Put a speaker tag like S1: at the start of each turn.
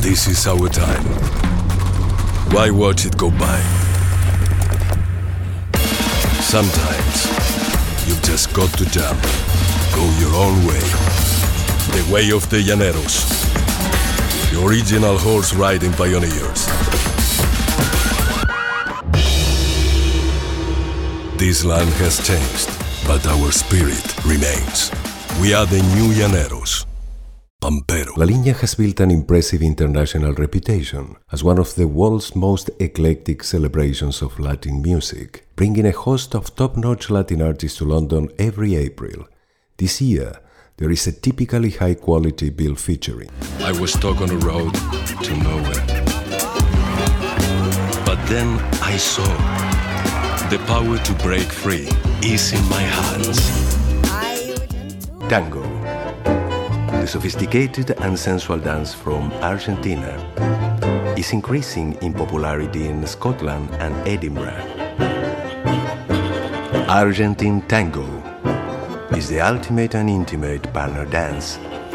S1: This is our time. Why watch it go by? Sometimes you've just got to jump. Go your own way. The way of the Llaneros. The original horse riding pioneers. This land has changed, but our spirit remains. We are the new Llaneros. Pampero.
S2: La Línea has built an impressive international reputation as one of the world's most eclectic celebrations of Latin music, bringing a host of top-notch Latin artists to London every April. This year, there is a typically high-quality bill featuring.
S1: I was stuck on a road to nowhere. But then I saw the power to break free is in my hands.
S2: Tango, the sophisticated and sensual dance from Argentina, is increasing in popularity in Scotland and Edinburgh. Argentine Tango is the ultimate and intimate partner dance